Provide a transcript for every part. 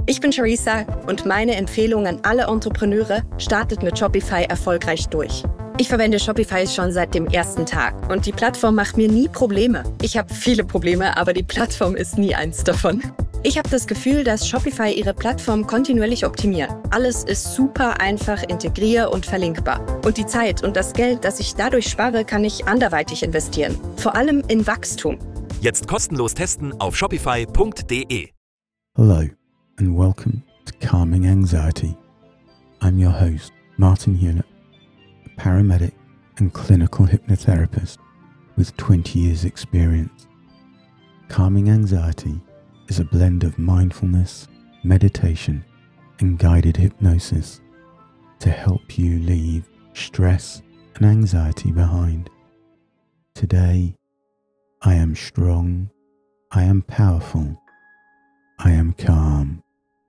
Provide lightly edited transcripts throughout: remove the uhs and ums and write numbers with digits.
Ich bin Charissa und meine Empfehlung an alle Entrepreneure: startet mit Shopify erfolgreich durch. Ich verwende Shopify schon seit dem ersten Tag und die Plattform macht mir nie Probleme. Ich habe viele Probleme, aber die Plattform ist nie eins davon. Ich habe das Gefühl, dass Shopify ihre Plattform kontinuierlich optimiert. Alles ist super einfach integrier- und verlinkbar. Und die Zeit und das Geld, das ich dadurch spare, kann ich anderweitig investieren. Vor allem in Wachstum. Jetzt kostenlos testen auf shopify.de. Hello and welcome to Calming Anxiety. I'm your host, Martin Hewlett, a paramedic and clinical hypnotherapist with 20 years experience. Calming Anxiety is a blend of mindfulness, meditation, and guided hypnosis to help you leave stress and anxiety behind. Today, I am strong, I am powerful, I am calm.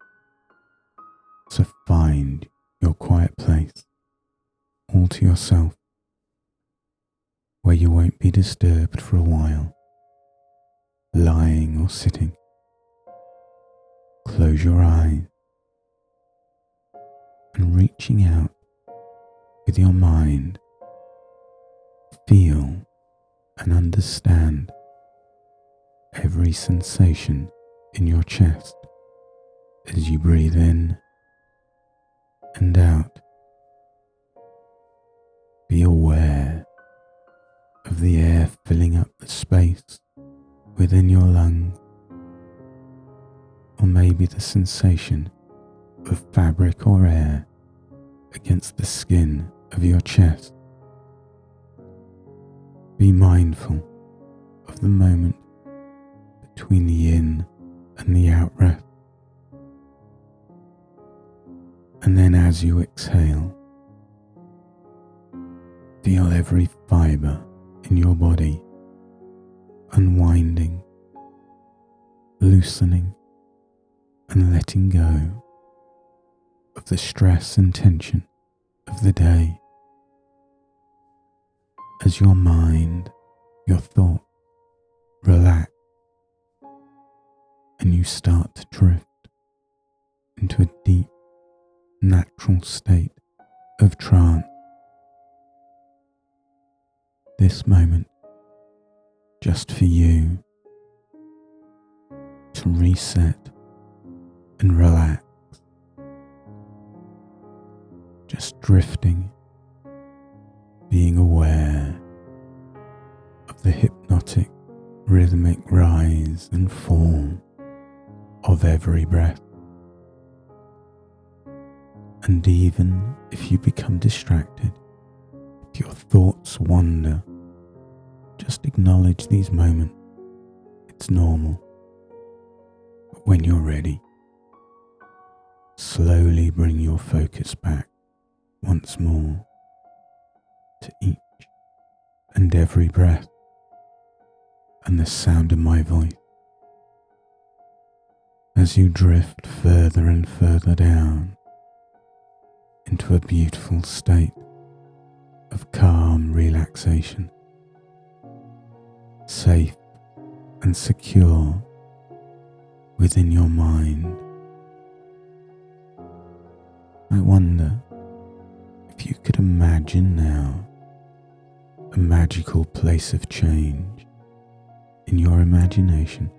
So find your quiet place, all to yourself, where you won't be disturbed for a while, lying or sitting. Close your eyes and reaching out with your mind, feel and understand every sensation in your chest as you breathe in and out. Be aware of the air filling up the space within your lungs, or maybe the sensation of fabric or air against the skin of your chest. Be mindful of the moment between the in and the out breath. And then as you exhale, feel every fibre in your body unwinding, loosening, and letting go of the stress and tension of the day. As your mind, your thought relax and you start to drift into a deep, natural state of trance. This moment, just for you to reset and relax, just drifting, being aware of the hypnotic, rhythmic rise and fall of every breath. And even if you become distracted, if your thoughts wander, just acknowledge these moments. It's normal. But when you're ready, slowly bring your focus back once more to each and every breath and the sound of my voice. As you drift further and further down into a beautiful state of calm relaxation, safe and secure within your mind. I wonder if you could imagine now a magical place of change in your imagination,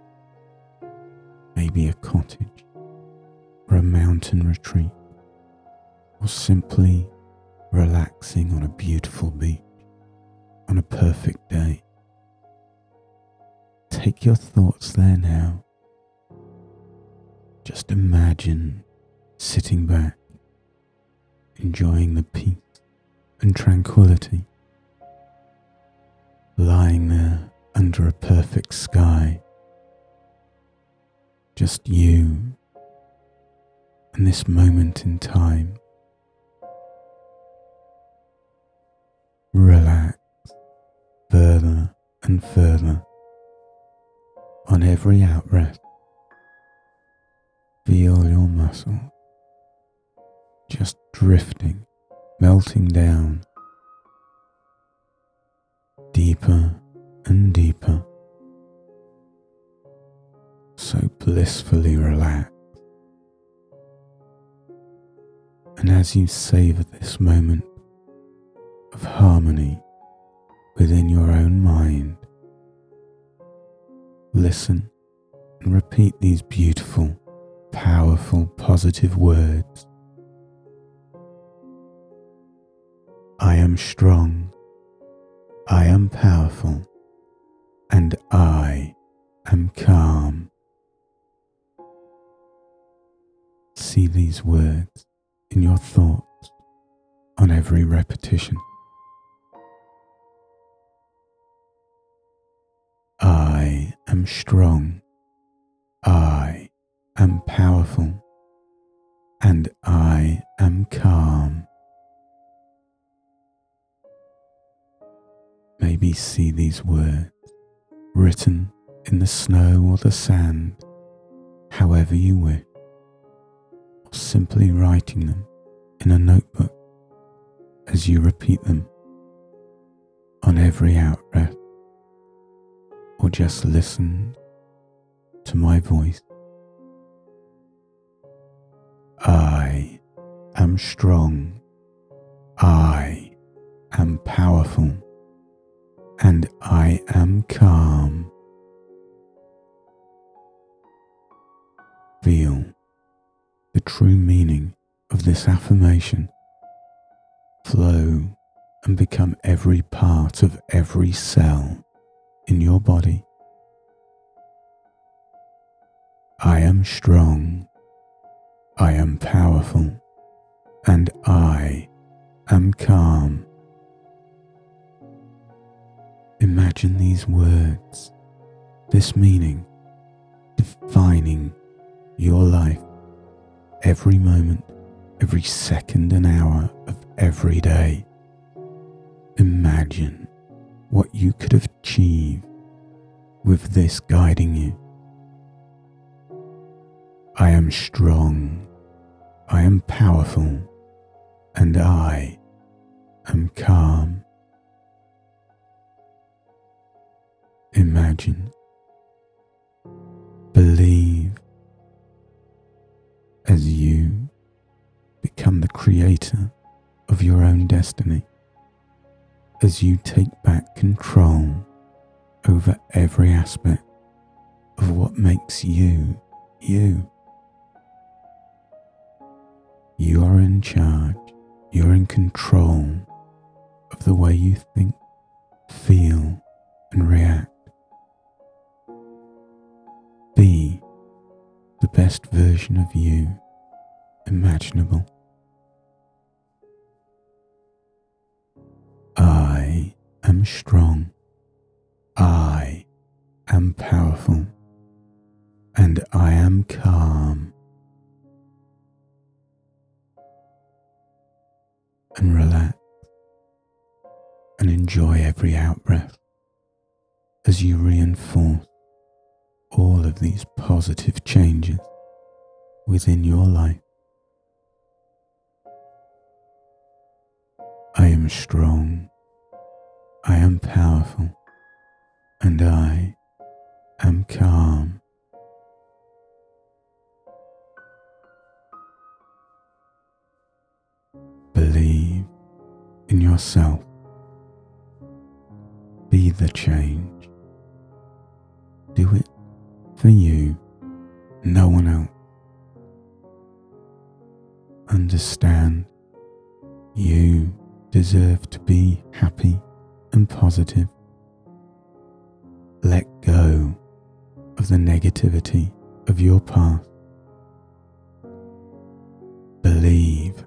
maybe a cottage or a mountain retreat, or simply relaxing on a beautiful beach on a perfect day. Take your thoughts there now. Just imagine sitting back, enjoying the peace and tranquility, lying there under a perfect sky. Just you and this moment in time. Relax further and further. On every out-breath, feel your muscles just drifting, melting down, deeper and deeper, so blissfully relaxed And as you savor this moment of harmony within your own mind, listen and repeat these beautiful, powerful, positive words. I am strong, I am powerful, and I am calm. See these words in your thoughts on every repetition. I am strong, I am powerful, and I am calm. Maybe see these words written in the snow or the sand, however you wish, or simply writing them in a notebook as you repeat them on every out-breath, or just listen to my voice. I am strong, I am powerful, and I am calm. Feel the true meaning of this affirmation flow and become every part of every cell in your body. I am strong, I am powerful, and I am calm. Imagine these words, this meaning, defining your life every moment, every second and hour of every day. Imagine what you could achieve with this guiding you. I am strong, I am powerful, and I am calm. Imagine, believe, as you become the creator of your own destiny, as you take back control over every aspect of what makes you, you. You are in charge, you're in control of the way you think, feel, and react. Be the best version of you imaginable. I am strong, I am powerful, and I am calm. And relax and enjoy every out-breath as you reinforce all of these positive changes within your life. I am strong, I am powerful, and I am calm. Believe in yourself. Be the change. Do it for you, no one else. Understand you deserve to be happy and positive. Let go of the negativity of your past. Believe.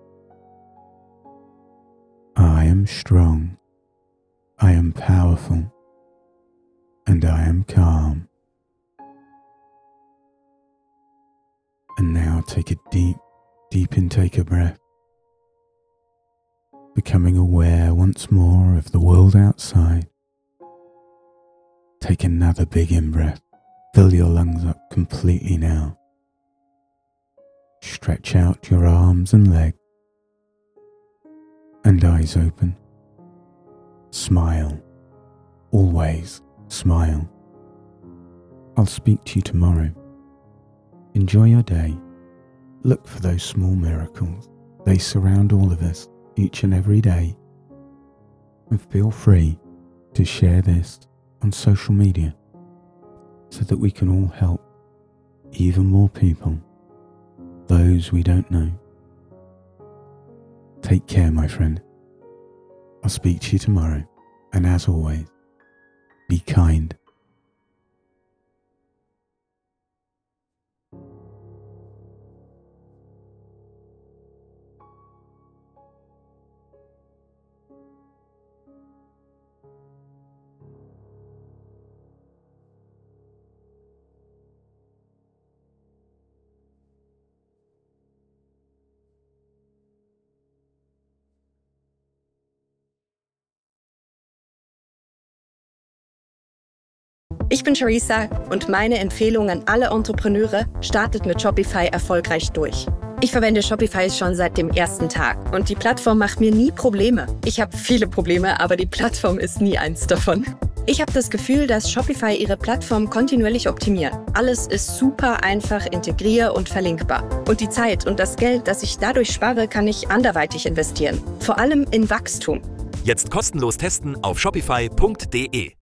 I am strong, I am powerful, and I am calm. And now take a deep, deep intake of breath, becoming aware once more of the world outside. Take another big in-breath, fill your lungs up completely now. Stretch out your arms and legs, and eyes open. Smile, always smile. I'll speak to you tomorrow. Enjoy your day. Look for those small miracles They surround all of us each and every day. And feel free to share this on social media so that we can all help even more people, those we don't know. Take care, my friend. I'll speak to you tomorrow, and as always, be kind. Ich bin Charissa und meine Empfehlung an alle Entrepreneure: startet mit Shopify erfolgreich durch. Ich verwende Shopify schon seit dem ersten Tag und die Plattform macht mir nie Probleme. Ich habe viele Probleme, aber die Plattform ist nie eins davon. Ich habe das Gefühl, dass Shopify ihre Plattform kontinuierlich optimiert. Alles ist super einfach integrier- und verlinkbar. Und die Zeit und das Geld, das ich dadurch spare, kann ich anderweitig investieren. Vor allem in Wachstum. Jetzt kostenlos testen auf shopify.de.